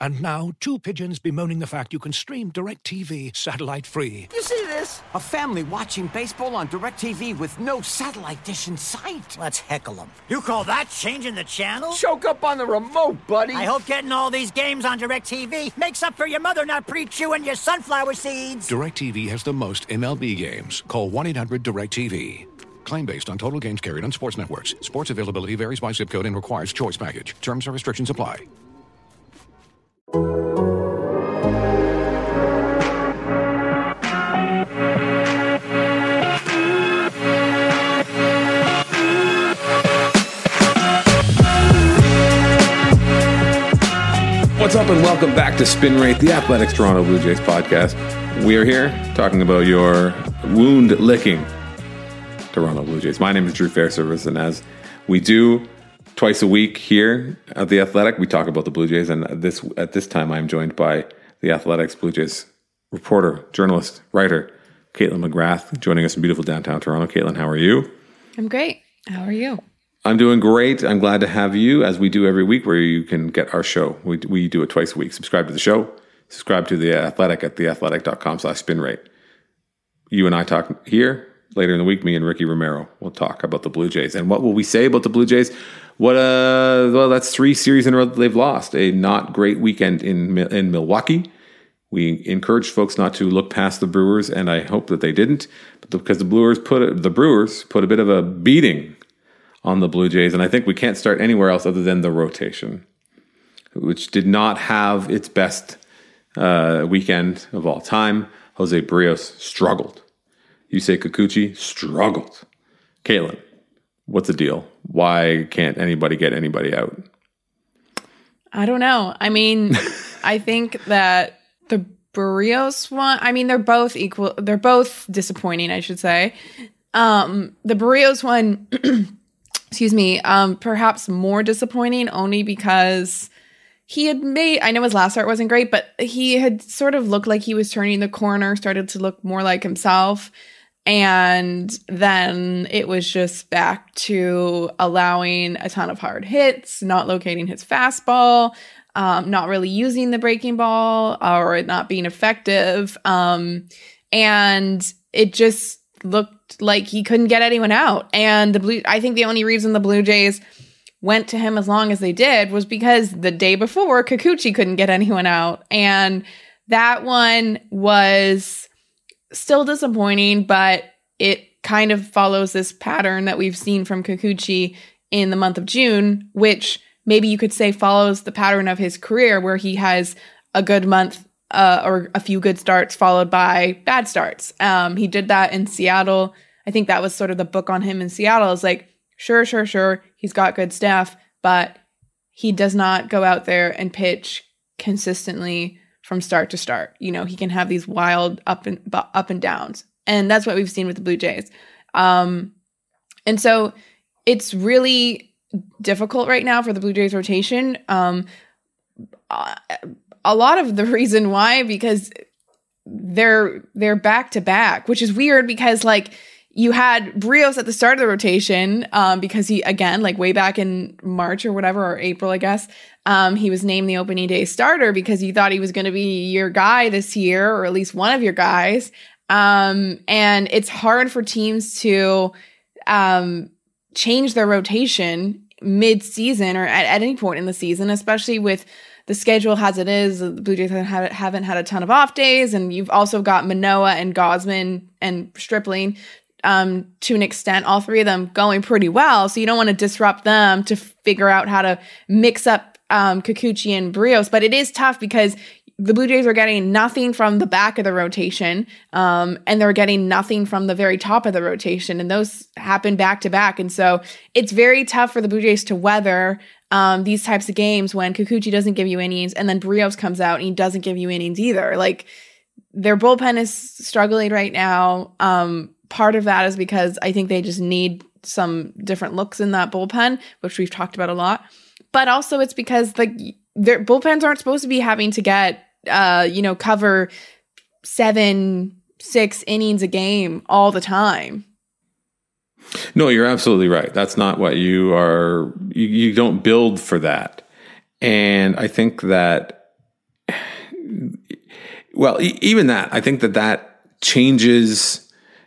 And now, two pigeons bemoaning the fact you can stream DirecTV satellite-free. You see this? A family watching baseball on DirecTV with no satellite dish in sight. Let's heckle them. You call that changing the channel? Choke up on the remote, buddy. I hope getting all these games on DirecTV makes up for your mother not pre-chewing your sunflower seeds. DirecTV has the most MLB games. Call 1-800-DirecTV. Claim based on total games carried on sports networks. Sports availability varies by zip code and requires choice package. Terms and restrictions apply. What's up, and welcome back to Spin Rate, the Athletics Toronto Blue Jays podcast. We are here talking about your wound-licking Toronto Blue Jays. My name is Drew Fairservice, and as we do twice a week here at The Athletic, we talk about the Blue Jays, and at this time I'm joined by The Athletic's Blue Jays reporter, journalist, writer, Caitlin McGrath, joining us in beautiful downtown Toronto. Caitlin, how are you? I'm great. How are you? I'm doing great. I'm glad to have you, as we do every week, where you can get our show. We do it twice a week. Subscribe to the show. Subscribe to The Athletic at theathletic.com/spinrate. You and I talk here. Later in the week, me and Ricky Romero will talk about the Blue Jays. And what will we say about the Blue Jays? Well, that's 3 series in a row that they've lost. A not great weekend in Milwaukee. We encourage folks not to look past the Brewers, and I hope that they didn't, because the Brewers put a bit of a beating on the Blue Jays, and I think we can't start anywhere else other than the rotation, which did not have its best weekend of all time. Jose Barrios struggled. Yusei Kikuchi struggled. Caitlin, what's the deal? Why can't anybody get anybody out? I don't know. I mean, I think that the Barrios one, I mean, they're both equal. They're both disappointing, I should say. The Barrios one, excuse me, perhaps more disappointing only because he had I know his last start wasn't great, but he had sort of looked like he was turning the corner, started to look more like himself. And then it was just back to allowing a ton of hard hits, not locating his fastball, not really using the breaking ball, or it not being effective. And it just looked like he couldn't get anyone out. And I think the only reason the Blue Jays went to him as long as they did was because the day before, Kikuchi couldn't get anyone out. And that one was still disappointing, but it kind of follows this pattern that we've seen from Kikuchi in the month of June, which maybe you could say follows the pattern of his career, where he has a good month or a few good starts followed by bad starts. He did that in Seattle. I think that was sort of the book on him in Seattle. It's like, sure, he's got good stuff, but he does not go out there and pitch consistently from start to start. You know, he can have these wild up and downs. And that's what we've seen with the Blue Jays. And so it's really difficult right now for the Blue Jays rotation. A lot of the reason why, because they're back to back, which is weird because like you had Barrios at the start of the rotation because he, again, like way back in March or whatever, or April, I guess, he was named the opening day starter because you thought he was going to be your guy this year, or at least one of your guys. And it's hard for teams to change their rotation mid-season or at any point in the season, especially with the schedule as it is. The Blue Jays haven't had a ton of off days, and you've also got Manoah and Gausman and Stripling to an extent, all three of them going pretty well. So you don't want to disrupt them to figure out how to mix up Kikuchi and Barrios. But it is tough because the Blue Jays are getting nothing from the back of the rotation, and they're getting nothing from the very top of the rotation. And those happen back to back. And so it's very tough for the Blue Jays to weather these types of games when Kikuchi doesn't give you innings, and then Barrios comes out and he doesn't give you innings either. Like, their bullpen is struggling right now. Part of that is because I think they just need some different looks in that bullpen, which we've talked about a lot. But also it's because like their bullpens aren't supposed to be having to get, cover 7-6 innings a game all the time. No, you're absolutely right. That's not what you are. You don't build for that. And I think that well, even that, I think that changes.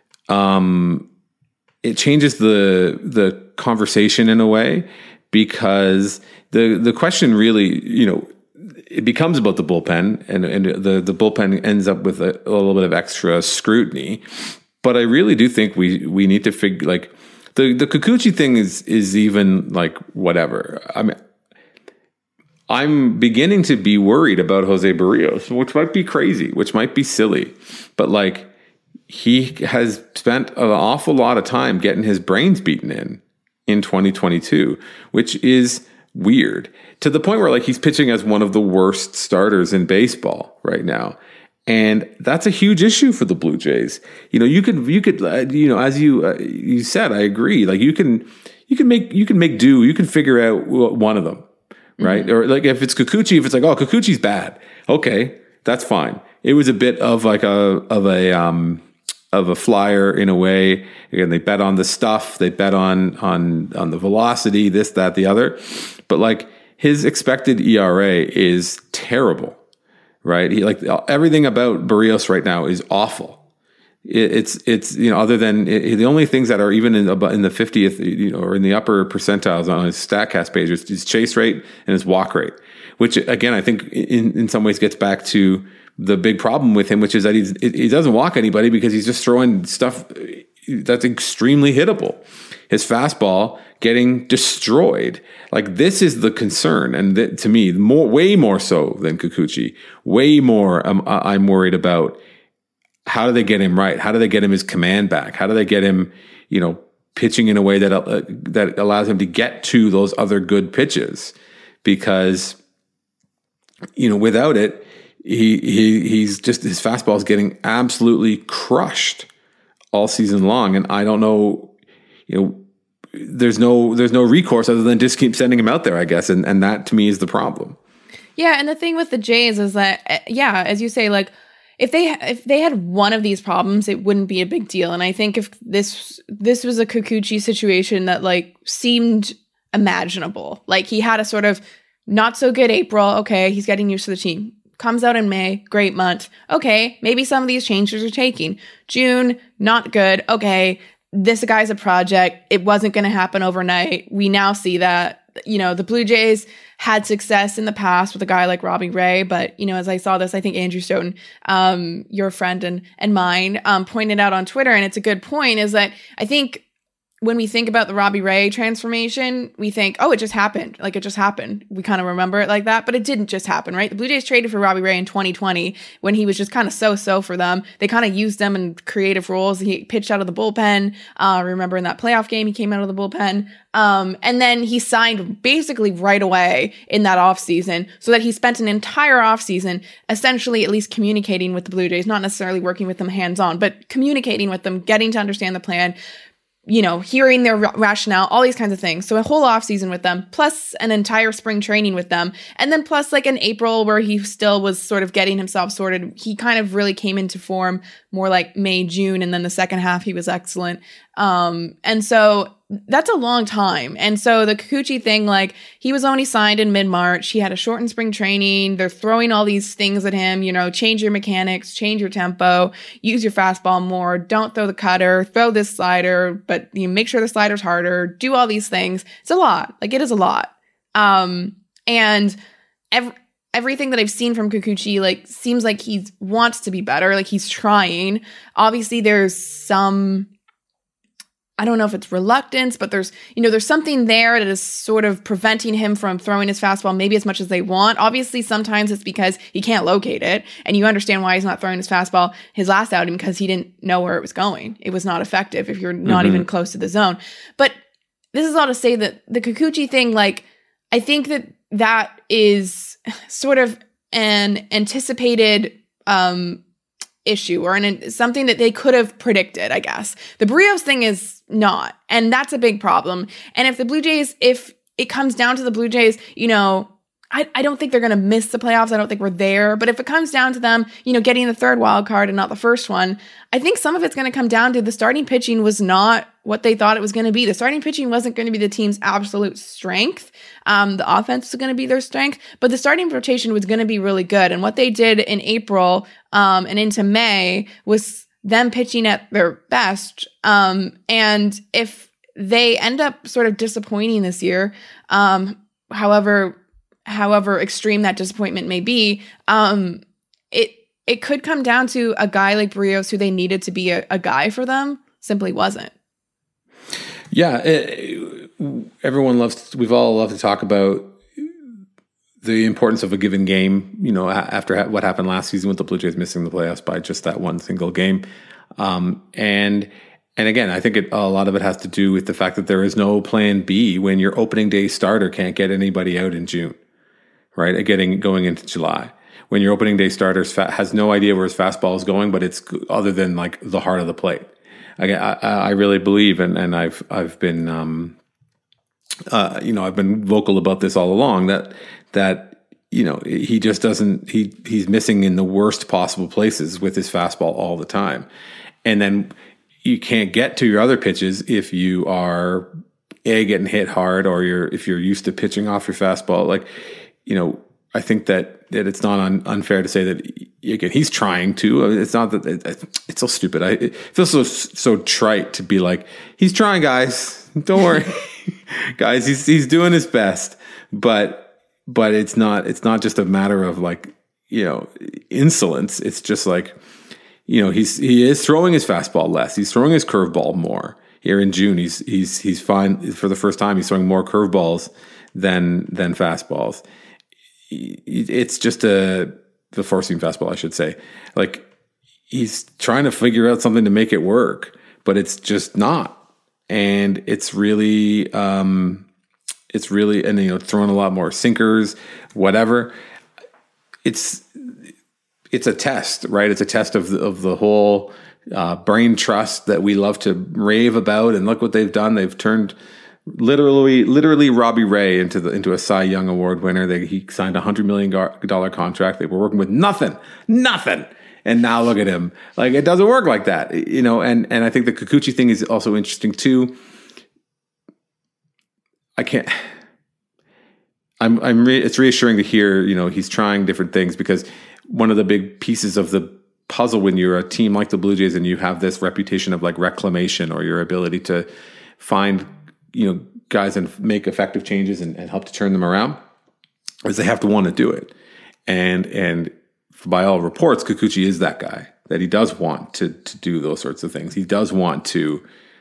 It changes the conversation in a way, because the question really, it becomes about the bullpen, and the bullpen ends up with a little bit of extra scrutiny. But I really do think we need to figure, like, the Kikuchi thing is even like whatever. I mean, I'm beginning to be worried about Jose Barrios, which might be crazy, which might be silly, but like, he has spent an awful lot of time getting his brains beaten in 2022, which is weird, to the point where like he's pitching as one of the worst starters in baseball right now. And that's a huge issue for the Blue Jays. You could as you said, I agree. Like you can make do. You can figure out one of them, right? Mm-hmm. Or like if it's Kikuchi, if it's like, oh, Kikuchi's bad, okay, that's fine. It was a bit of like of a flyer in a way. Again, they bet on the stuff, they bet on the velocity, this, that, the other. But like his expected ERA is terrible, right? He, like, everything about Barrios right now is awful. It's other than the only things that are even in the 50th, or in the upper percentiles on his StatCast page is his chase rate and his walk rate, which again, I think in some ways gets back to the big problem with him, which is that he doesn't walk anybody because he's just throwing stuff that's extremely hittable. His fastball getting destroyed. Like, this is the concern. And to me, way more so than Kikuchi, way more I'm worried about, how do they get him right? How do they get him his command back? How do they get him, pitching in a way that allows him to get to those other good pitches? Because, without it, he's just, his fastball is getting absolutely crushed all season long. And I don't know, there's no recourse other than just keep sending him out there, I guess. And that to me is the problem. Yeah. And the thing with the Jays is that, as you say, like, if they had one of these problems, it wouldn't be a big deal. And I think if this was a Kikuchi situation that like seemed imaginable, like he had a sort of not so good April. Okay. He's getting used to the team. Comes out in May, great month. Okay, maybe some of these changes are taking. June, not good. Okay, this guy's a project. It wasn't going to happen overnight. We now see that, the Blue Jays had success in the past with a guy like Robbie Ray. But, as I saw this, I think Andrew Stoughton, your friend and mine, pointed out on Twitter, and it's a good point, is that I think when we think about the Robbie Ray transformation, we think, oh, it just happened. Like, it just happened. We kind of remember it like that, but it didn't just happen, right? The Blue Jays traded for Robbie Ray in 2020 when he was just kind of so-so for them. They kind of used him in creative roles. He pitched out of the bullpen. Remember in that playoff game, he came out of the bullpen. And then he signed basically right away in that offseason, so that he spent an entire offseason essentially at least communicating with the Blue Jays, not necessarily working with them hands-on, but communicating with them, getting to understand the plan, hearing their rationale, all these kinds of things. So a whole off season with them, plus an entire spring training with them. And then plus like an April where he still was sort of getting himself sorted. He kind of really came into form more like May, June. And then the second half, he was excellent. And so that's a long time. And so the Kikuchi thing, like, he was only signed in mid-March. He had a shortened spring training. They're throwing all these things at him, change your mechanics, change your tempo, use your fastball more, don't throw the cutter, throw this slider, but make sure the slider's harder, do all these things. It's a lot. Like, it is a lot. And everything that I've seen from Kikuchi, like, seems like he wants to be better. Like, he's trying. Obviously, there's some, I don't know if it's reluctance, but there's something there that is sort of preventing him from throwing his fastball maybe as much as they want. Obviously, sometimes it's because he can't locate it, and you understand why he's not throwing his fastball his last outing, because he didn't know where it was going. It was not effective if you're not even close to the zone. But this is all to say that the Kikuchi thing, like, I think that is sort of an anticipated issue, or something that they could have predicted, I guess. The Barrios thing is not, and that's a big problem. And if the Blue Jays, if it comes down to the Blue Jays, I I don't think they're going to miss the playoffs. I don't think we're there. But if it comes down to them, getting the third wild card and not the first one, I think some of it's going to come down to the starting pitching was not what they thought it was going to be. The starting pitching wasn't going to be the team's absolute strength. The offense was going to be their strength, but the starting rotation was going to be really good. And what they did in April and into May was them pitching at their best. And if they end up sort of disappointing this year, however extreme that disappointment may be, it could come down to a guy like Berríos, who they needed to be a guy for them, simply wasn't. Yeah, we've all loved to talk about the importance of a given game, after what happened last season with the Blue Jays missing the playoffs by just that one single game. And again, I think a lot of it has to do with the fact that there is no plan B when your opening day starter can't get anybody out in June, right? Going into July. When your opening day starter has no idea where his fastball is going, but it's other than like the heart of the plate. I really believe, and I've been, I've been vocal about this all along that he just doesn't, he's missing in the worst possible places with his fastball all the time. And then you can't get to your other pitches if you are getting hit hard, or if you're used to pitching off your fastball. I think that it's not unfair to say that again, he's trying to. It's not that it's so stupid. It feels so trite to be like, he's trying, guys. Don't worry, guys. He's doing his best, but it's not just a matter of insolence. It's just he is throwing his fastball less. He's throwing his curveball more. Here in June, he's fine for the first time. He's throwing more curveballs than fastballs. It's just the four-seam fastball, I should say. He's trying to figure out something to make it work, but it's just not. And it's really, and throwing a lot more sinkers, whatever. It's a test, right? It's a test of the whole brain trust that we love to rave about. And look what they've done. They've turned literally Robbie Ray into a Cy Young Award winner. He signed a $100 million contract. They were working with nothing. And now look at him. It doesn't work like that, and I think the Kikuchi thing is also interesting too. It's reassuring to hear, he's trying different things, because one of the big pieces of the puzzle when you're a team like the Blue Jays and you have this reputation of reclamation, or your ability to find guys and make effective changes and help to turn them around, is they have to want to do it. And by all reports, Kikuchi is that guy, that he does want to do those sorts of things. He does want to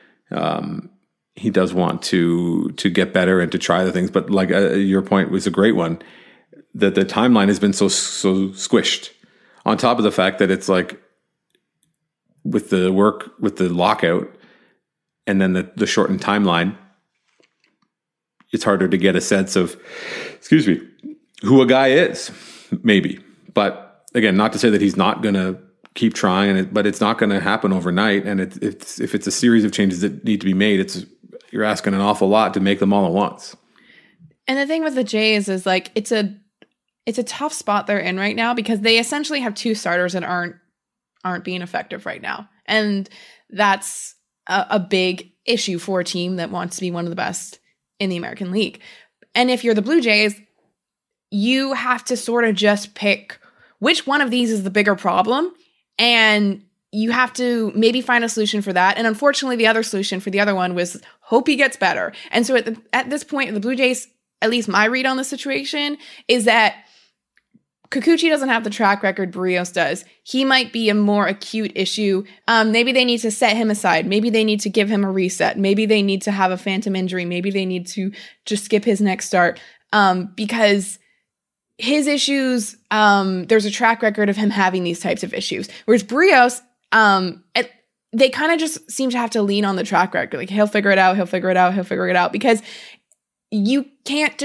get better and to try the things. But your point was a great one, that the timeline has been so squished, on top of the fact that it's with the lockout and then the shortened timeline, it's harder to get a sense of, who a guy is, maybe. But again, not to say that he's not going to keep trying, but it's not going to happen overnight. And if it's a series of changes that need to be made, you're asking an awful lot to make them all at once. And the thing with the Jays is it's a tough spot they're in right now, because they essentially have two starters that aren't being effective right now. And that's a big issue for a team that wants to be one of the best in the American League. And if you're the Blue Jays, you have to sort of just pick which one of these is the bigger problem, and you have to maybe find a solution for that. And unfortunately, the other solution for the other one was hope he gets better. And so at this point, the Blue Jays, at least my read on the situation, is that Kikuchi doesn't have the track record Berríos does. He might be a more acute issue. Maybe they need to set him aside. Maybe they need to give him a reset. Maybe they need to have a phantom injury. Maybe they need to just skip his next start, because his issues, there's a track record of him having these types of issues. Whereas Berríos, they kind of just seem to have to lean on the track record. He'll figure it out, because you can't just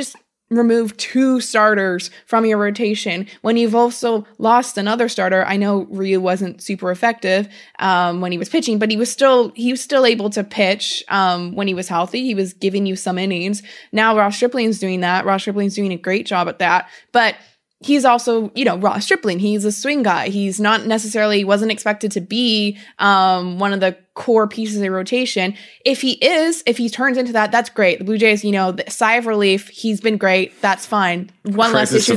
remove 2 starters from your rotation when you've also lost another starter. I know Ryu wasn't super effective when he was pitching, but he was still able to pitch when he was healthy. He was giving you some innings. Now Ross Stripling's doing that. Ross Stripling's doing a great job at that. But he's also, Ross Stripling. He's a swing guy. He's not necessarily, wasn't expected to be one of the core pieces of the rotation. If he turns into that, that's great. The Blue Jays, the sigh of relief. He's been great. That's fine. One less issue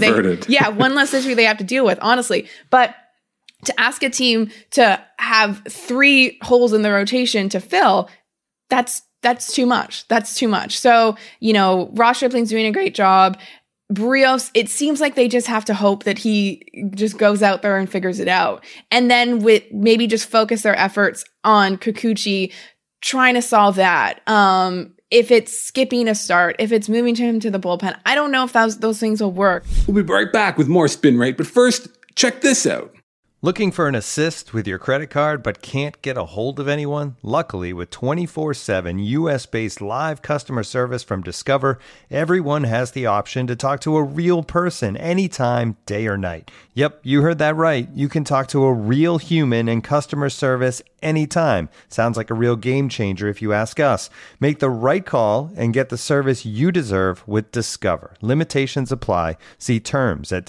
they have to deal with, honestly. But to ask a team to have 3 holes in the rotation to fill, that's too much. That's too much. So, Ross Stripling's doing a great job. Berríos, it seems like they just have to hope that he just goes out there and figures it out. And then with maybe just focus their efforts on Kikuchi, trying to solve that. If it's skipping a start, if it's moving him to the bullpen, I don't know if those things will work. We'll be right back with more Spin Rate, but first, check this out. Looking for an assist with your credit card but can't get a hold of anyone? Luckily, with 24/7 US-based live customer service from Discover, everyone has the option to talk to a real person anytime, day or night. Yep, you heard that right. You can talk to a real human in customer service anytime. Sounds like a real game changer if you ask us. Make the right call and get the service you deserve with Discover. Limitations apply. See terms at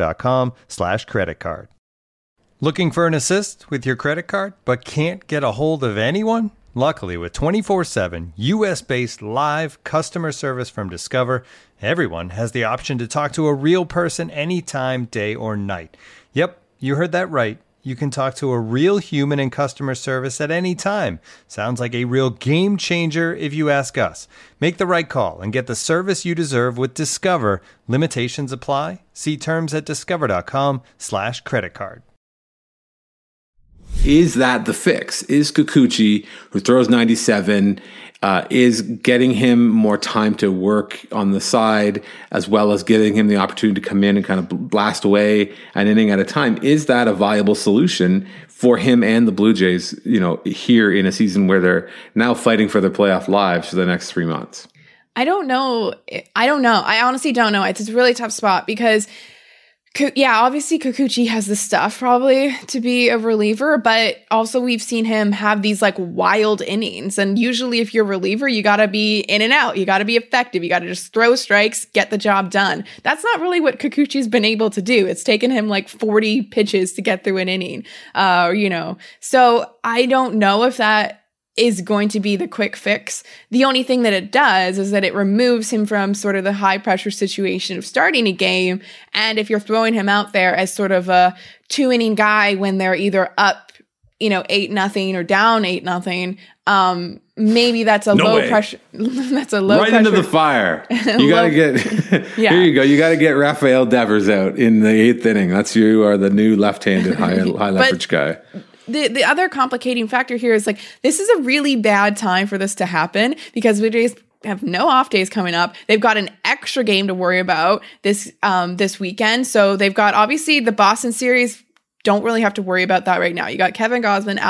discover.com/creditcard. Looking for an assist with your credit card, but can't get a hold of anyone? Luckily, with 24/7 US-based live customer service from Discover, everyone has the option to talk to a real person anytime, day or night. Yep, you heard that right. You can talk to a real human in customer service at any time. Sounds like a real game changer if you ask us. Make the right call and get the service you deserve with Discover. Limitations apply. See terms at discover.com/creditcard. Is that the fix? Is Kikuchi, who throws 97, is getting him more time to work on the side, as well as giving him the opportunity to come in and kind of blast away an inning at a time? Is that a viable solution for him and the Blue Jays, here in a season where they're now fighting for their playoff lives for the next 3 months? I don't know. I honestly don't know. It's a really tough spot because obviously Kikuchi has the stuff probably to be a reliever, but also we've seen him have these like wild innings. And usually if you're a reliever, you got to be in and out. You got to be effective. You got to just throw strikes, get the job done. That's not really what Kikuchi's been able to do. It's taken him like 40 pitches to get through an inning, So I don't know if that is going to be the quick fix. The only thing that it does is that it removes him from sort of the high pressure situation of starting a game. And if you're throwing him out there as sort of a 2-inning guy when they're either up, 8-0 or down 8-0, maybe that's a low pressure. That's a low right pressure. Into the fire. You got to get, Here you go. You got to get Rafael Devers out in the 8th inning. You are the new left-handed high leverage guy. The other complicating factor here is this is a really bad time for this to happen because Blue Jays have no off days coming up. They've got an extra game to worry about this weekend. So they've got obviously the Boston series. Don't really have to worry about that right now. You got Kevin Gausman,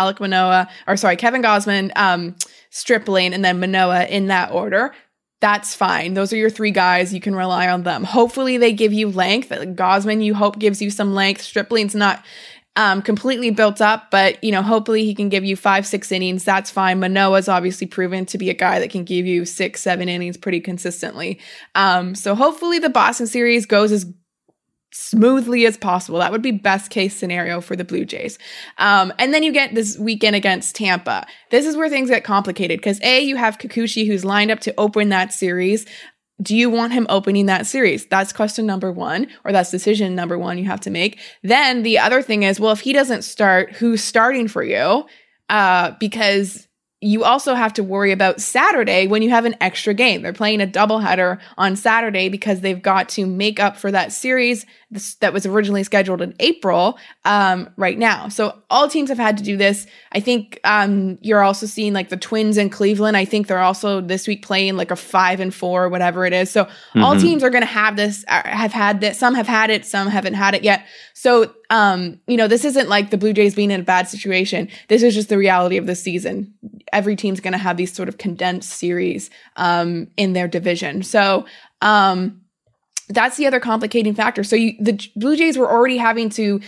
Stripling, and then Manoah in that order. That's fine. Those are your 3 guys. You can rely on them. Hopefully they give you length. Gausman, you hope, gives you some length. Stripling's not completely built up, but hopefully he can give you 5-6 innings. That's fine. Manoah's obviously proven to be a guy that can give you 6-7 innings pretty consistently. So hopefully the Boston series goes as smoothly as possible. That would be best case scenario for the Blue Jays. And then you get this weekend against Tampa. This is where things get complicated because you have Kikuchi who's lined up to open that series. Do you want him opening that series? That's question number 1, or that's decision number 1 you have to make. Then the other thing is, well, if he doesn't start, who's starting for you? Because you also have to worry about Saturday when you have an extra game. They're playing a doubleheader on Saturday because they've got to make up for that series that was originally scheduled in April right now. So all teams have had to do this. I think you're also seeing the Twins in Cleveland. I think they're also this week playing a 5-4, whatever it is. So all teams are going to have this, have had this. Some have had it, some haven't had it yet. So, this isn't like the Blue Jays being in a bad situation. This is just the reality of the season. Every team's going to have these sort of condensed series in their division. So, that's the other complicating factor. So the Blue Jays were already having to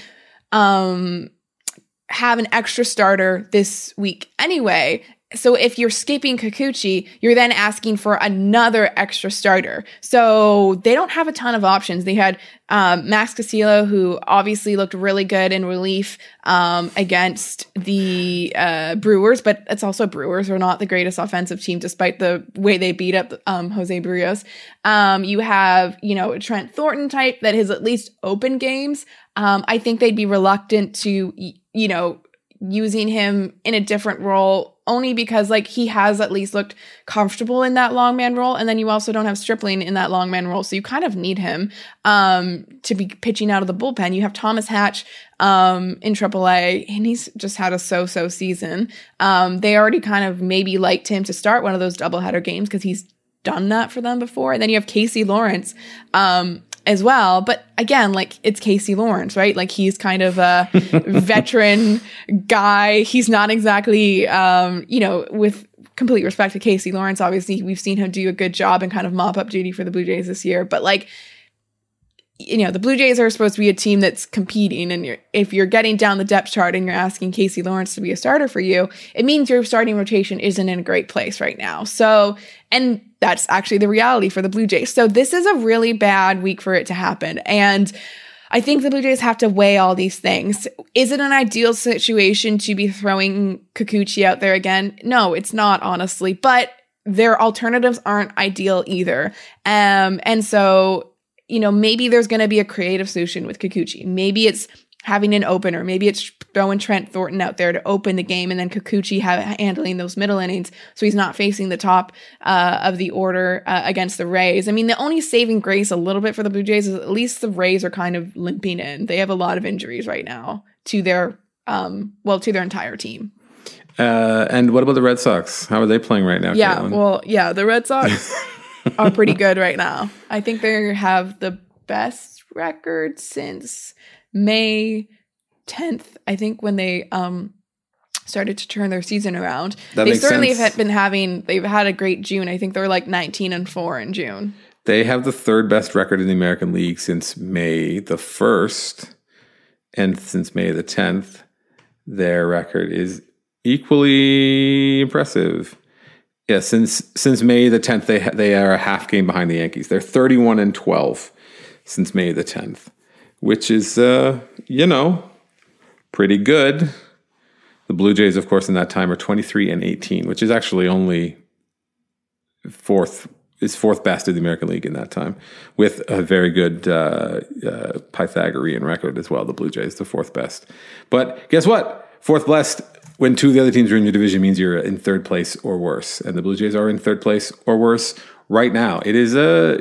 have an extra starter this week anyway. So if you're skipping Kikuchi, you're then asking for another extra starter. So they don't have a ton of options. They had Max Castillo, who obviously looked really good in relief against the Brewers, but it's also Brewers are not the greatest offensive team despite the way they beat up Jose Barrios. You have, Trent Thornton type that has at least open games. I think they'd be reluctant to, using him in a different role only because he has at least looked comfortable in that long man role. And then you also don't have Stripling in that long man role. So you kind of need him to be pitching out of the bullpen. You have Thomas Hatch in AAA, and he's just had a so-so season. They already kind of maybe liked him to start one of those doubleheader games because he's done that for them before. And then you have Casey Lawrence as well. But again, it's Casey Lawrence, right? He's kind of a veteran guy. He's not exactly, with complete respect to Casey Lawrence, obviously we've seen him do a good job and kind of mop up duty for the Blue Jays this year. But the Blue Jays are supposed to be a team that's competing. And if you're getting down the depth chart and you're asking Casey Lawrence to be a starter for you, it means your starting rotation isn't in a great place right now. So, and that's actually the reality for the Blue Jays. So this is a really bad week for it to happen. And I think the Blue Jays have to weigh all these things. Is it an ideal situation to be throwing Kikuchi out there again? No, it's not, honestly. But their alternatives aren't ideal either. And so, maybe there's going to be a creative solution with Kikuchi. Maybe it's having an opener. Maybe it's throwing Trent Thornton out there to open the game and then Kikuchi handling those middle innings so he's not facing the top of the order against the Rays. I mean, the only saving grace a little bit for the Blue Jays is at least the Rays are kind of limping in. They have a lot of injuries right now to their entire team. And what about the Red Sox? How are they playing right now, Caitlin? The Red Sox are pretty good right now. I think they have the best record since May 10th, I think, when they started to turn their season around. They certainly they've had a great June. I think they're 19-4 in June. They have the third best record in the American League since May the 1st. And since May the 10th, their record is equally impressive. Yeah, since May the 10th, they are a half game behind the Yankees. They're 31-12 since May the 10th. Which is, pretty good. The Blue Jays, of course, in that time are 23-18, which is actually only fourth best in the American League in that time, with a very good Pythagorean record as well. The Blue Jays, the fourth best. But guess what? Fourth best when two of the other teams are in your division means you're in third place or worse, and the Blue Jays are in third place or worse right now. It is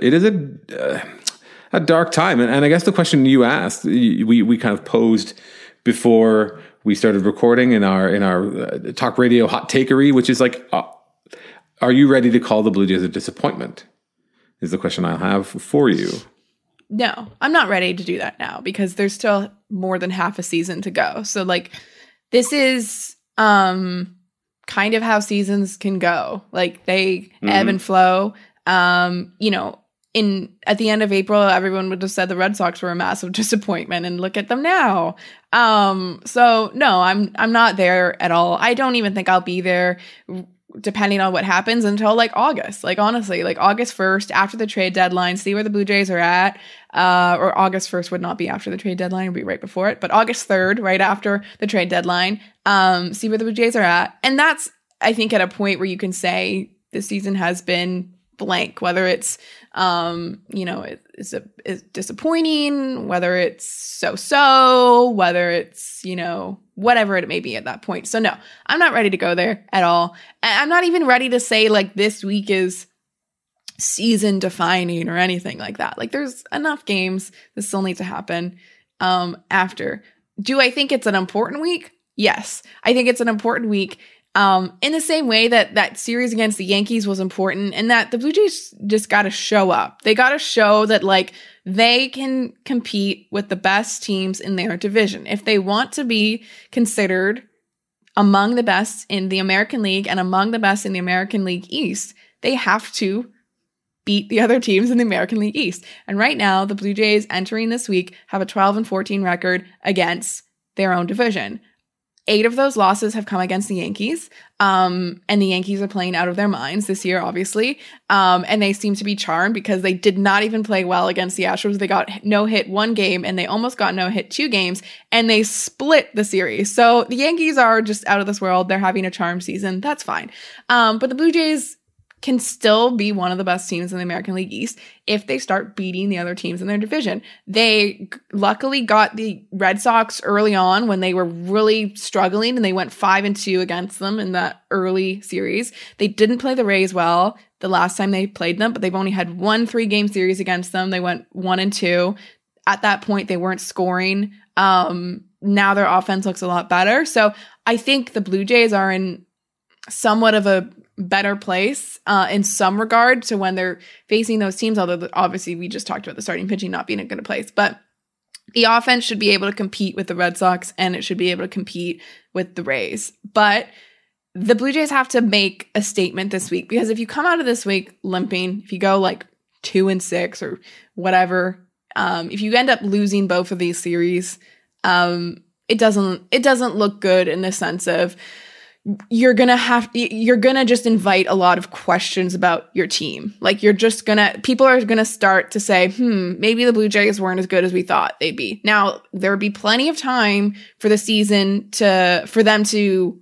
a dark time. And I guess the question you asked, we kind of posed before we started recording in our talk radio hot takery, which is are you ready to call the Blue Jays a disappointment? Is the question I'll have for you. No, I'm not ready to do that now because there's still more than half a season to go. So this is kind of how seasons can go. They ebb and flow. At the end of April, everyone would have said the Red Sox were a massive disappointment, and look at them now. So no, I'm not there at all. I don't even think I'll be there, depending on what happens, until August. Honestly, August 1st, after the trade deadline, see where the Blue Jays are at. Or August 1st would not be after the trade deadline; it would be right before it. But August 3rd, right after the trade deadline, see where the Blue Jays are at, and that's, I think, at a point where you can say the season has been blank, whether it's it's disappointing, whether it's so-so, whether it's whatever it may be at that point. So no, I'm not ready to go there at all. I'm not even ready to say this week is season defining or anything like that. There's enough games that still need to happen after. Do I think it's an important week? Yes, I think it's an important week. In the same way that series against the Yankees was important, and that the Blue Jays just got to show up. They got to show that they can compete with the best teams in their division. If they want to be considered among the best in the American League and among the best in the American League East, they have to beat the other teams in the American League East. And right now, the Blue Jays entering this week have a 12-14 record against their own division. 8 of those losses have come against the Yankees. And the Yankees are playing out of their minds this year, obviously. And they seem to be charmed because they did not even play well against the Astros. They got no hit 1 game and they almost got no hit 2 games and they split the series. So the Yankees are just out of this world. They're having a charmed season. That's fine. But the Blue Jays can still be one of the best teams in the American League East if they start beating the other teams in their division. They luckily got the Red Sox early on when they were really struggling, and they went 5-2 against them in that early series. They didn't play the Rays well the last time they played them, but they've only had 1 3-game series against them. They went 1-2. At that point, they weren't scoring. Now their offense looks a lot better. So I think the Blue Jays are in somewhat of a better place in some regard to when they're facing those teams, although obviously we just talked about the starting pitching not being in a good place. But the offense should be able to compete with the Red Sox, and it should be able to compete with the Rays. But the Blue Jays have to make a statement this week, because if you come out of this week limping, if you go like 2-6 or whatever, if you end up losing both of these series, it doesn't look good in the sense of you're gonna just invite a lot of questions about your team. Like people are gonna start to say, maybe the Blue Jays weren't as good as we thought they'd be. Now, there would be plenty of time for the season for them to,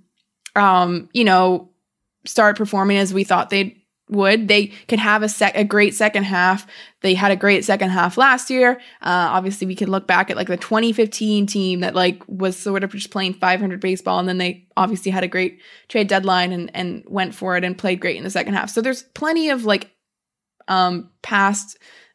start performing as we thought they would. They could have a great second half. They had a great second half last year. Obviously, we could look back at like the 2015 team that like was sort of just playing 500 baseball, and then they obviously had a great trade deadline and went for it and played great in the second half. So there's plenty of like past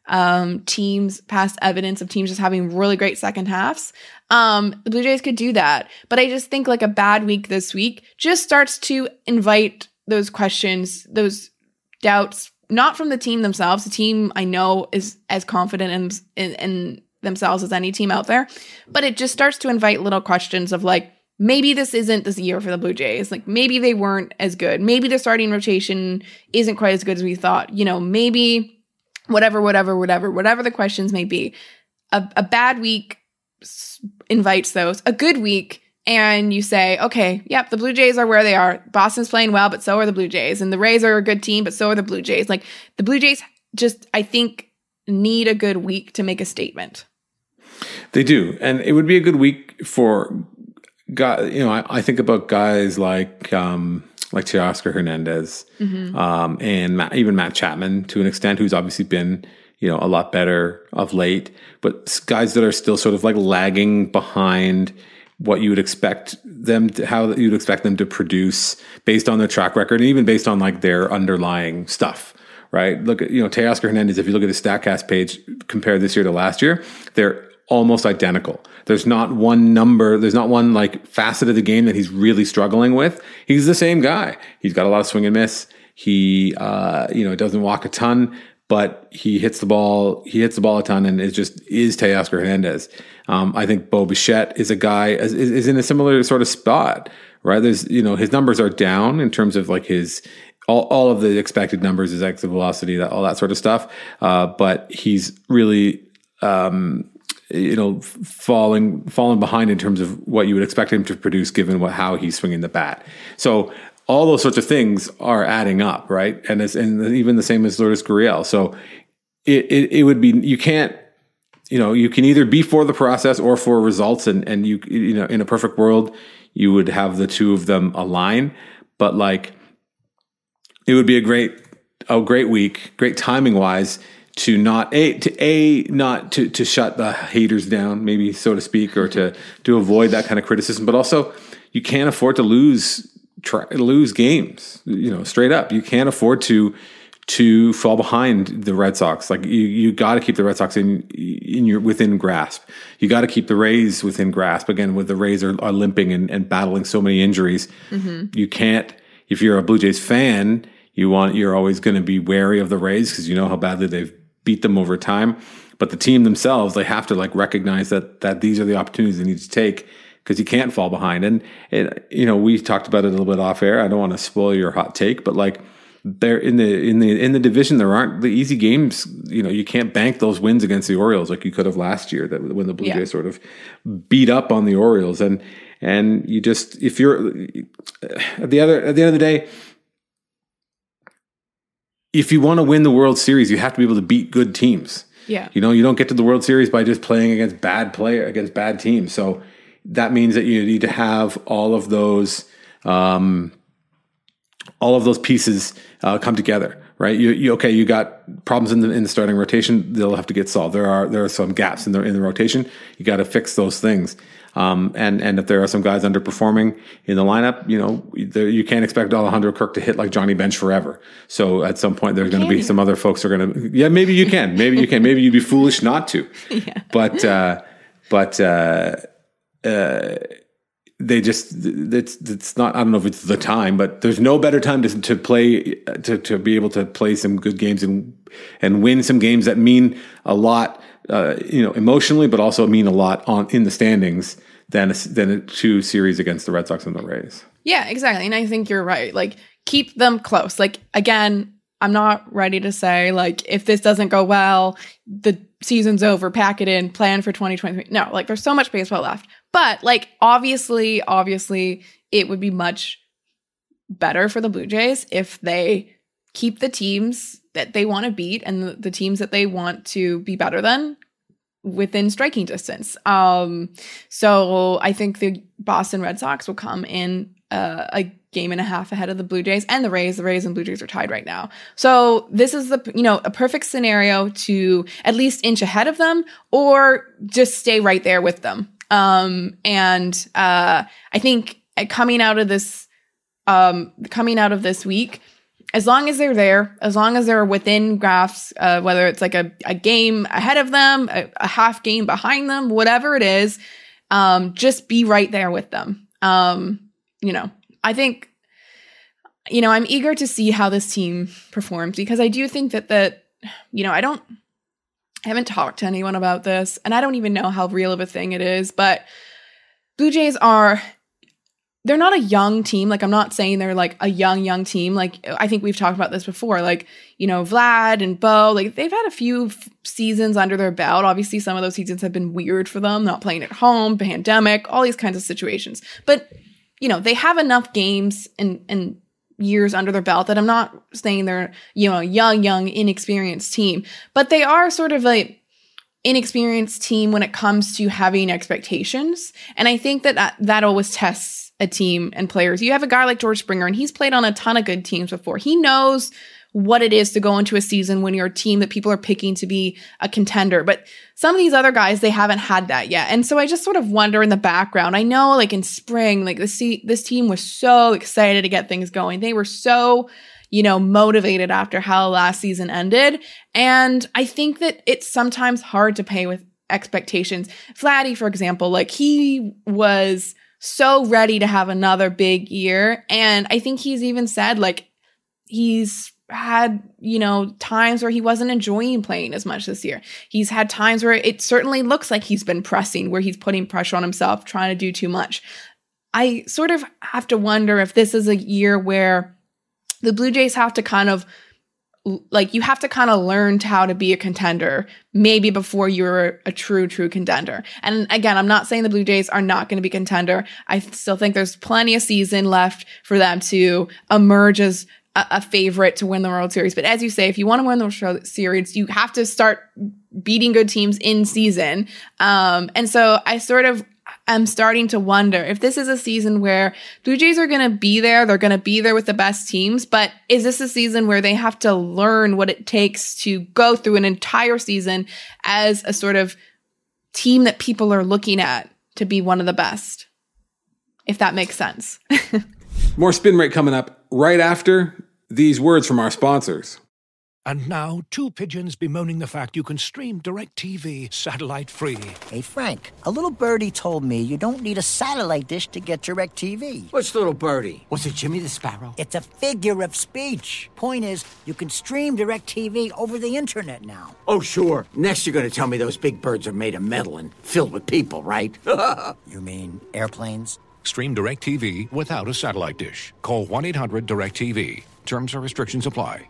evidence of teams just having really great second halves. The Blue Jays could do that, but I just think like a bad week this week just starts to invite those questions, those doubts, not from the team themselves. The team I know is as confident in themselves as any team out there, but it just starts to invite little questions of like, maybe this isn't this year for the Blue Jays. Like maybe they weren't as good. Maybe the starting rotation isn't quite as good as we thought. Maybe whatever the questions may be. A bad week invites those. A good week, and you say, okay, yep, the Blue Jays are where they are. Boston's playing well, but so are the Blue Jays. And the Rays are a good team, but so are the Blue Jays. Like, the Blue Jays just, I think, need a good week to make a statement. They do. And it would be a good week for guys. I think about guys like Teoscar Hernandez, and even Matt Chapman to an extent, who's obviously been, a lot better of late. But guys that are still sort of like lagging behind what you would expect them to, how you'd expect them to produce based on their track record and even based on like their underlying stuff, right? Look at, Teoscar Hernandez, if you look at the StatCast page, compare this year to last year, they're almost identical. There's not one number, there's not one like facet of the game that he's really struggling with. He's the same guy. He's got a lot of swing and miss. He, doesn't walk a ton, but he hits the ball a ton, and it just is Teoscar Hernandez. I think Bo Bichette is a guy, is in a similar sort of spot, right? There's, his numbers are down in terms of like his, all of the expected numbers, his exit velocity, all that sort of stuff. But he's really, falling behind in terms of what you would expect him to produce given how he's swinging the bat. So all those sorts of things are adding up, right? And even the same as Lourdes Gurriel. So it would be, you can't, you can either be for the process or for results, and you in a perfect world, you would have the two of them align. But like, it would be a great week, great timing wise, to not to shut the haters down, maybe so to speak, or to avoid that kind of criticism. But also, you can't afford to lose games. Straight up, you can't afford to fall behind the Red Sox. Like you got to keep the Red Sox within grasp. You got to keep the Rays within grasp. Again, with the Rays are limping and battling so many injuries, you can't. If you're a Blue Jays fan, you're always going to be wary of the Rays because you know how badly they've beat them over time. But the team themselves, they have to like recognize that these are the opportunities they need to take, because you can't fall behind. And we talked about it a little bit off air. I don't want to spoil your hot take, but like They're in the division. There aren't the easy games. You can't bank those wins against the Orioles like you could have last year. That when the Blue Jays sort of beat up on the Orioles, and you just, if you're at the end of the day, if you want to win the World Series, you have to be able to beat good teams. Yeah, you don't get to the World Series by just playing against bad teams. So that means that you need to have all of those pieces come together, right? You got problems in the starting rotation; they'll have to get solved. There are some gaps in the rotation. You got to fix those things. And if there are some guys underperforming in the lineup, you can't expect Alejandro Kirk to hit like Johnny Bench forever. So at some point, there's going to be some other folks who are going to. Yeah, maybe you can. Maybe you can. Maybe you'd be foolish not to. Yeah. But they just, it's not, I don't know if it's the time, but there's no better time to play, to be able to play some good games and win some games that mean a lot, emotionally, but also mean a lot in the standings than a 2 series against the Red Sox and the Rays. Yeah, exactly. And I think you're right. Like, keep them close. Like, again, I'm not ready to say, like, if this doesn't go well, the season's over, pack it in, plan for 2023. No, like, there's so much baseball left. But, like, obviously, it would be much better for the Blue Jays if they keep the teams that they want to beat and the teams that they want to be better than within striking distance. So I think the Boston Red Sox will come in a game and a half ahead of the Blue Jays and the Rays. The Rays and Blue Jays are tied right now. So this is a perfect scenario to at least inch ahead of them or just stay right there with them. I think coming out of this week, as long as they're there, as long as they're within graphs, whether it's like a game ahead of them, a half game behind them, whatever it is, just be right there with them. I think, I'm eager to see how this team performs because I do think that I haven't talked to anyone about this and I don't even know how real of a thing it is, but Blue Jays they're not a young team. Like, I'm not saying they're like a young team. Like, I think we've talked about this before. Like, Vlad and Bo, like, they've had a few seasons under their belt. Obviously, some of those seasons have been weird for them, not playing at home, pandemic, all these kinds of situations. But, they have enough games and years under their belt that I'm not saying they're, a young, inexperienced team. But they are sort of a inexperienced team when it comes to having expectations. And I think that always tests a team and players. You have a guy like George Springer, and he's played on a ton of good teams before. He knows what it is to go into a season when you're a team that people are picking to be a contender. But some of these other guys, they haven't had that yet. And so I just sort of wonder in the background. I know, like, in spring, like, this team was so excited to get things going. They were so, motivated after how last season ended. And I think that it's sometimes hard to pay with expectations. Vladdy, for example, like, he was so ready to have another big year. And I think he's even said, like, he's had, times where he wasn't enjoying playing as much this year. He's had times where it certainly looks like he's been pressing, where he's putting pressure on himself, trying to do too much. I sort of have to wonder if this is a year where the Blue Jays have to kind of, like, you have to kind of learn how to be a contender maybe before you're a true contender. And again, I'm not saying the Blue Jays are not going to be contender. I still think there's plenty of season left for them to emerge as a favorite to win the World Series. But as you say, if you want to win the World Series, you have to start beating good teams in season. And so I'm starting to wonder if this is a season where Blue Jays are going to be there. They're going to be there with the best teams. But is this a season where they have to learn what it takes to go through an entire season as a sort of team that people are looking at to be one of the best? If that makes sense. More Spin Rate coming up right after these words from our sponsors. And now, 2 pigeons bemoaning the fact you can stream DirecTV satellite-free. Hey, Frank, a little birdie told me you don't need a satellite dish to get DirecTV. Which little birdie? Was it Jimmy the Sparrow? It's a figure of speech. Point is, you can stream DirecTV over the internet now. Oh, sure. Next you're going to tell me those big birds are made of metal and filled with people, right? You mean airplanes? Stream DirecTV without a satellite dish. Call 1-800-DirecTV. Terms or restrictions apply.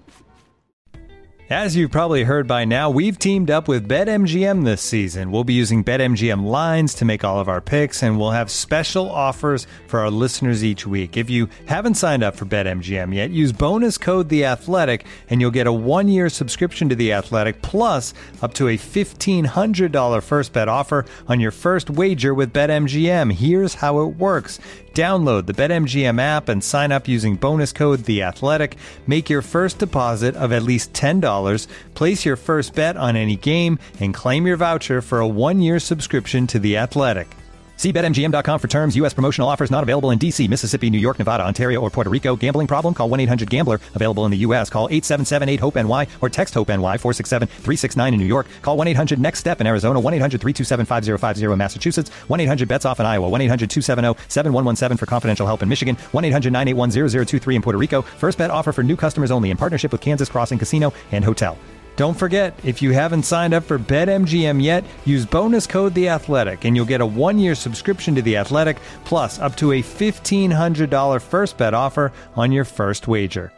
As you've probably heard by now, we've teamed up with BetMGM this season. We'll be using BetMGM lines to make all of our picks, and we'll have special offers for our listeners each week. If you haven't signed up for BetMGM yet, use bonus code The Athletic, and you'll get a 1-year subscription to The Athletic, plus up to a $1,500 first bet offer on your first wager with BetMGM. Here's how it works. Download the BetMGM app and sign up using bonus code The Athletic. Make your first deposit of at least $10. Place your first bet on any game and claim your voucher for a 1-year subscription to The Athletic. See BetMGM.com for terms. U.S. promotional offers not available in D.C., Mississippi, New York, Nevada, Ontario, or Puerto Rico. Gambling problem? Call 1-800-GAMBLER. Available in the U.S. Call 877-8-HOPE-NY or text HOPE-NY 467-369 in New York. Call 1-800-NEXT-STEP in Arizona. 1-800-327-5050 in Massachusetts. 1-800-BETS-OFF in Iowa. 1-800-270-7117 for confidential help in Michigan. 1-800-981-0023 in Puerto Rico. First bet offer for new customers only in partnership with Kansas Crossing Casino and Hotel. Don't forget, if you haven't signed up for BetMGM yet, use bonus code The Athletic, and you'll get a 1-year subscription to The Athletic, plus up to a $1,500 first bet offer on your first wager.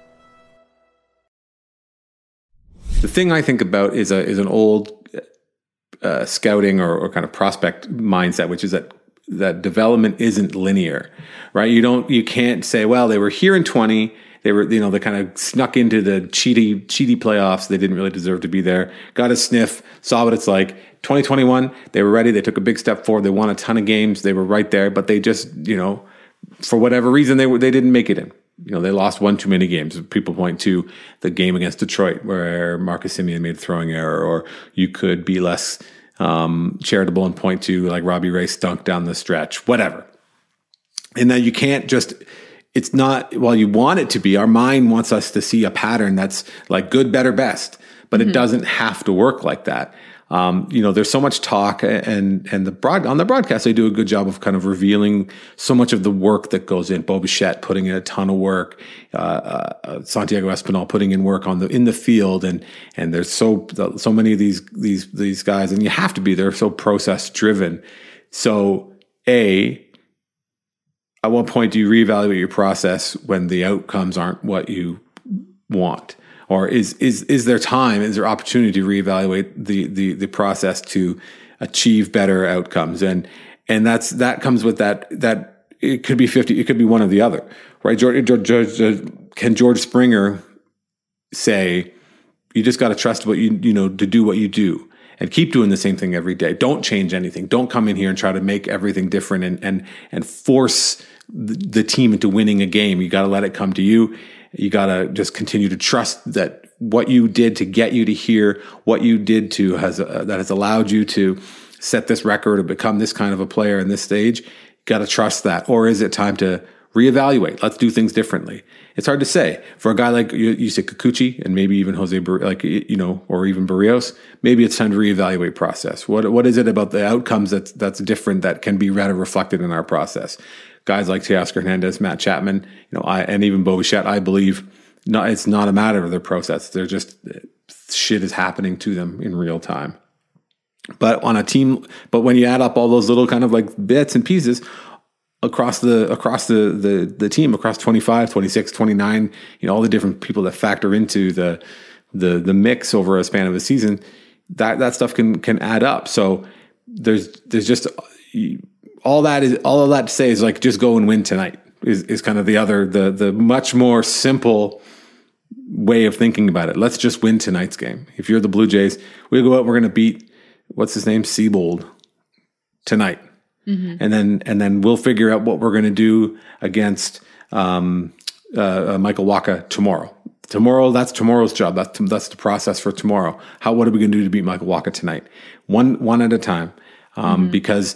The thing I think about is an old scouting or kind of prospect mindset, which is that development isn't linear, right? You can't say, well, they were here in 20. They were, they kind of snuck into the cheaty playoffs. They didn't really deserve to be there. Got a sniff, saw what it's like. 2021, they were ready. They took a big step forward. They won a ton of games. They were right there, but they just, for whatever reason, they didn't make it in. They lost one too many games. People point to the game against Detroit where Marcus Semien made a throwing error, or you could be less charitable and point to like Robbie Ray stunk down the stretch, whatever. And then you can't just... It's not, while you want it to be, our mind wants us to see a pattern that's like good, better, best, but it doesn't have to work like that. There's so much talk and on the broadcast, they do a good job of kind of revealing so much of the work that goes in. Bo Bichette putting in a ton of work, Santiago Espinal putting in work in the field. And there's so many of these guys, and you have to be, they're so process driven. So at what point do you reevaluate your process when the outcomes aren't what you want? Or is there time, is there opportunity to reevaluate the process to achieve better outcomes? And that comes with that it could be 50, it could be one or the other, right? Can George Springer say, you just got to trust what to do what you do and keep doing the same thing every day. Don't change anything. Don't come in here and try to make everything different and force the team into winning a game. You got to let it come to you. You got to just continue to trust that what you did to get you to here, what you did that has allowed you to set this record or become this kind of a player in this stage. You got to trust that. Or is it time to reevaluate? Let's do things differently. It's hard to say. For a guy like you say Kikuchi and maybe even Jose, or even Barrios, maybe it's time to reevaluate process. What is it about the outcomes that's different that can be rather reflected in our process? Guys like Teoscar Hernandez, Matt Chapman, and even Bo Bichette, I believe it's not a matter of their process. They're just, shit is happening to them in real time. But on a team, when you add up all those little kind of like bits and pieces across the team, across 25, 26, 29, all the different people that factor into the mix over a span of a season, that stuff can add up. So there's just all of that to say is like, just go and win tonight is kind of the much more simple way of thinking about it. Let's just win tonight's game. If you're the Blue Jays, we go out, we're going to beat, what's his name? Siebold tonight. Mm-hmm. And then we'll figure out what we're going to do against Michael Wacha tomorrow. Tomorrow, that's tomorrow's job. That's the process for tomorrow. What are we going to do to beat Michael Wacha tonight? One at a time. Because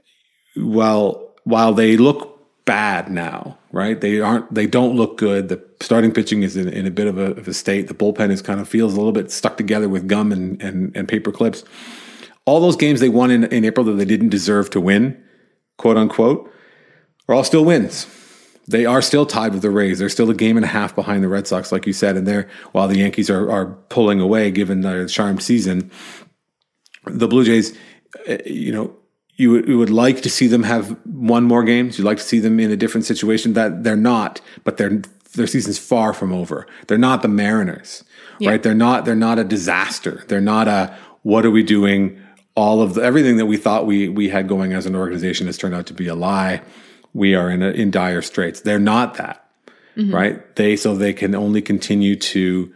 while they look bad now, right? They don't look good. The starting pitching is in a bit of a state. The bullpen feels a little bit stuck together with gum and paper clips. All those games they won in April that they didn't deserve to win, quote unquote, are all still wins. They are still tied with the Rays. They're still a game and a half behind the Red Sox, like you said. And while the Yankees are pulling away, given their charmed season, the Blue Jays, you would like to see them have won more games. You'd like to see them in a different situation. That they're not, but they're far from over. They're not the Mariners, right? They're not a disaster. They're not a, what are we doing? Everything that we thought we had going as an organization has turned out to be a lie. We are in dire straits. They're not that, right? They can only continue to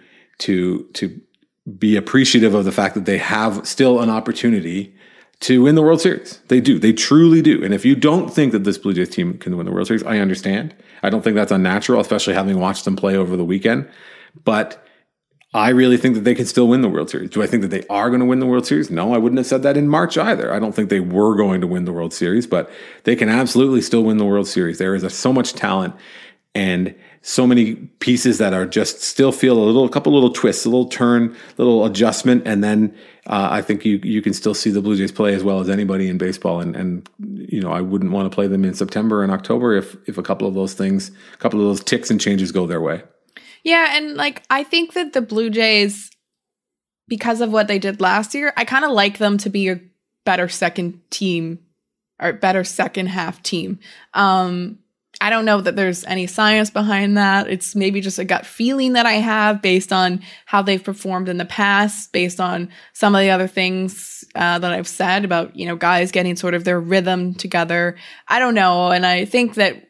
be appreciative of the fact that they have still an opportunity to win the World Series. They do. They truly do. And if you don't think that this Blue Jays team can win the World Series, I understand. I don't think that's unnatural, especially having watched them play over the weekend. But I really think that they can still win the World Series. Do I think that they are going to win the World Series? No, I wouldn't have said that in March either. I don't think they were going to win the World Series, but they can absolutely still win the World Series. There is so much talent and so many pieces that are just still feel a couple little twists, a little turn, little adjustment, and then I think you can still see the Blue Jays play as well as anybody in baseball. And I wouldn't want to play them in September and October if a couple of those ticks and changes go their way. Yeah, and I think that the Blue Jays, because of what they did last year, I kind of like them to be a better second team or better second half team. I don't know that there's any science behind that. It's maybe just a gut feeling that I have based on how they've performed in the past, based on some of the other things that I've said about, guys getting sort of their rhythm together. I don't know. And I think that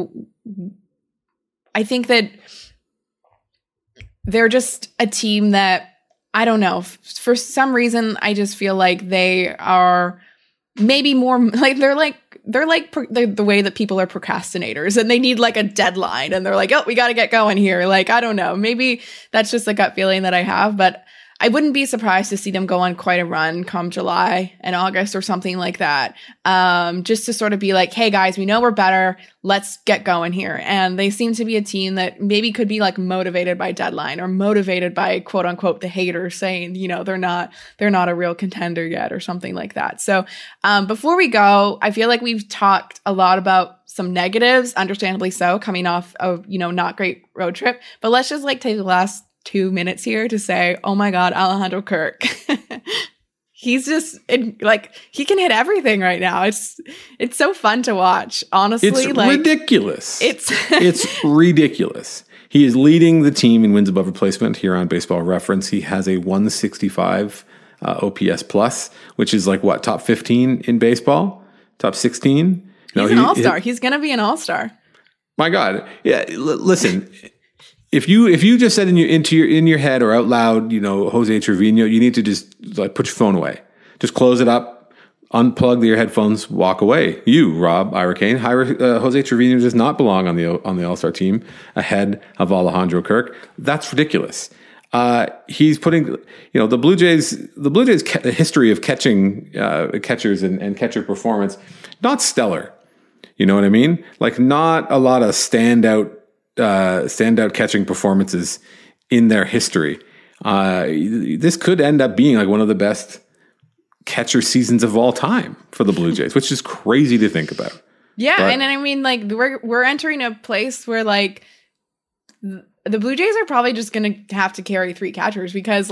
they're just a team that, I don't know, for some reason, I just feel like they are maybe more they're like the way that people are procrastinators and they need a deadline and they're like, oh, we got to get going here. I don't know. Maybe that's just a gut feeling that I have, but I wouldn't be surprised to see them go on quite a run come July and August or something like that. Just to sort of be like, hey guys, we know we're better. Let's get going here. And they seem to be a team that maybe could be motivated by deadline or motivated by quote unquote the haters saying, they're not a real contender yet or something like that. So before we go, I feel like we've talked a lot about some negatives, understandably so, coming off of, not great road trip. But let's just take the last 2 minutes here to say, oh my God, Alejandro Kirk. He's just he can hit everything right now. It's so fun to watch. Honestly, it's ridiculous. It's ridiculous. He is leading the team in wins above replacement here on Baseball Reference. He has a 165 OPS plus, which is top 15 in baseball, top 16. He's an all-star. He's going to be an all-star. My God. Yeah. Listen. If you just said in your head or out loud, Jose Trevino, you need to just put your phone away. Just close it up, unplug your headphones, walk away. You, Rob Irakane, Jose Trevino does not belong on the All-Star team ahead of Alejandro Kirk. That's ridiculous. He's putting, the Blue Jays history of catching catchers and catcher performance, not stellar. You know what I mean? Not a lot of standout catching performances in their history. This could end up being one of the best catcher seasons of all time for the Blue Jays, which is crazy to think about. Yeah, but, and I mean, we're entering a place where the Blue Jays are probably just going to have to carry 3 catchers because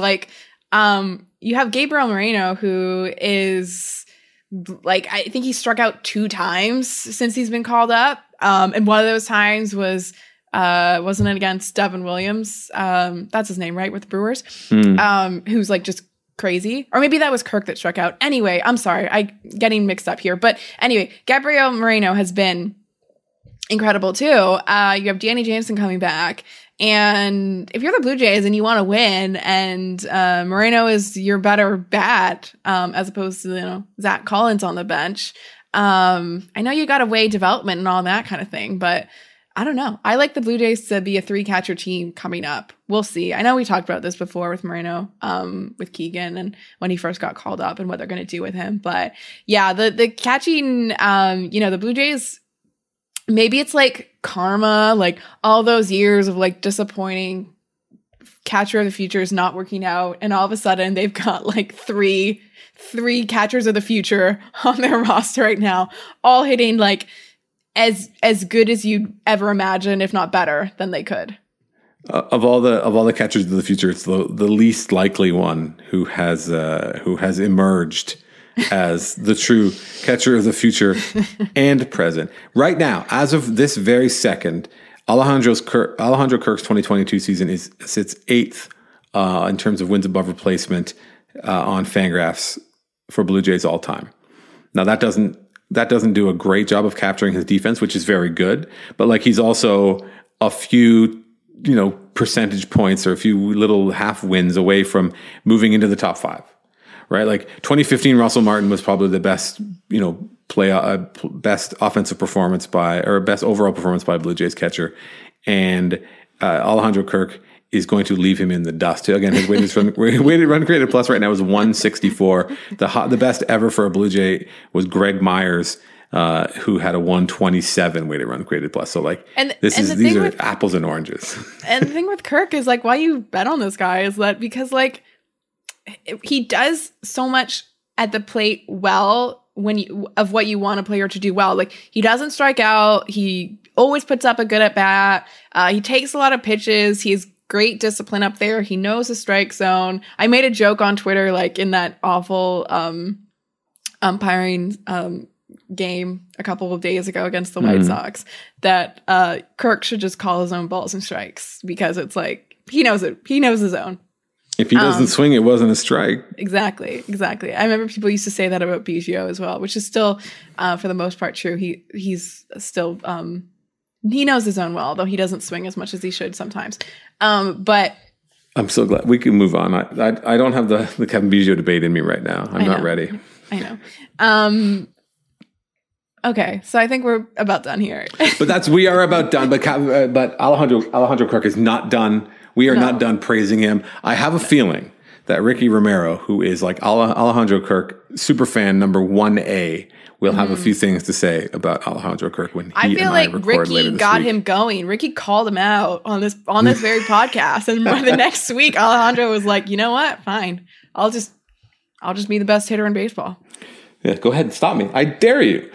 you have Gabriel Moreno, who is I think he struck out 2 times since he's been called up, and one of those times was. Wasn't it against Devin Williams? That's his name, right? With the Brewers, who's just crazy. Or maybe that was Kirk that struck out. Anyway, I'm sorry, I'm getting mixed up here. But anyway, Gabriel Moreno has been incredible too. You have Danny Jansen coming back. And if you're the Blue Jays and you want to win and Moreno is your better bat, as opposed to, Zach Collins on the bench, I know you got to weigh development and all that kind of thing, but I don't know. I like the Blue Jays to be a 3-catcher team coming up. We'll see. I know we talked about this before with Moreno, with Keegan and when he first got called up and what they're going to do with him. But yeah, the catching, the Blue Jays, maybe it's karma, all those years of disappointing catcher of the future is not working out. And all of a sudden they've got three catchers of the future on their roster right now, all hitting as good as you'd ever imagine, if not better than they could. Of all the catchers of the future, it's the least likely one who has emerged as the true catcher of the future and present. Right now, as of this very second, Alejandro Kirk's 2022 season sits 8th in terms of wins above replacement on Fangraphs for Blue Jays all time. Now that doesn't do a great job of capturing his defense, which is very good, but like he's also a few, percentage points or a few little half wins away from moving into the top 5, right? Like 2015, Russell Martin was probably the best, best offensive performance best overall performance by a Blue Jays catcher. And Alejandro Kirk is going to leave him in the dust. Again, his weighted run created plus right now is 164. The best ever for a Blue Jay was Greg Myers, who had a 127 weighted run created plus. So these are apples and oranges. And the thing with Kirk is like, why you bet on this guy is that because like he does so much at the plate well of what you want a player to do well. Like he doesn't strike out. He always puts up a good at bat. He takes a lot of pitches. He's great discipline up there. He knows the strike zone. I made a joke on Twitter, like in that awful umpiring game a couple of days ago against the White Sox, that Kirk should just call his own balls and strikes because it's like he knows it. He knows his own. If he doesn't swing, it wasn't a strike. Exactly. I remember people used to say that about Biggio as well, which is still, for the most part, true. He's still he knows his own well, though he doesn't swing as much as he should sometimes. But I'm so glad we can move on. I don't have the Kevin Biggio debate in me right now. I'm not ready. I know. Okay, so I think we're about done here. But we are about done. But Alejandro Kirk is not done. We are not done praising him. I have a feeling that Ricky Romero, who is like Alejandro Kirk super fan number 1A, will have a few things to say about Alejandro Kirk when I feel like Ricky got him going. Ricky called him out on this very podcast, and by the next week, Alejandro was like, "You know what? Fine, I'll just be the best hitter in baseball." Yeah, go ahead and stop me. I dare you.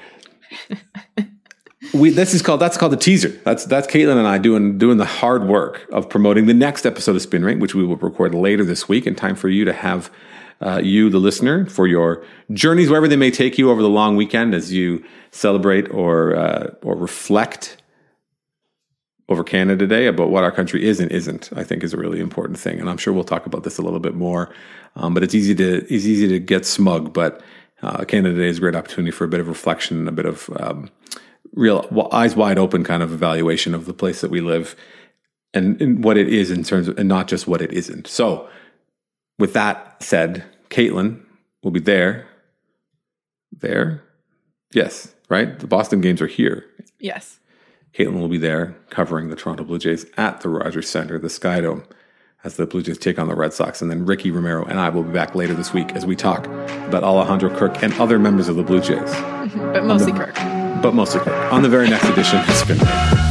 That's called the teaser. That's Caitlin and I doing the hard work of promoting the next episode of Spin Rate, which we will record later this week, in time for you to have you, the listener, for your journeys wherever they may take you over the long weekend as you celebrate or reflect over Canada Day about what our country is and isn't. I think is a really important thing, and I'm sure we'll talk about this a little bit more. But it's easy to get smug, but Canada Day is a great opportunity for a bit of reflection and a bit of real eyes wide open kind of evaluation of the place that we live and what it is in terms of, and not just what it isn't. So with that said, Caitlin will be there. Yes, right? The Boston games are here. Yes. Caitlin will be there covering the Toronto Blue Jays at the Rogers Centre, the Skydome, as the Blue Jays take on the Red Sox. And then Ricky Romero and I will be back later this week as we talk about Alejandro Kirk and other members of the Blue Jays. But mostly Kirk. On the very next edition of Spin Rate.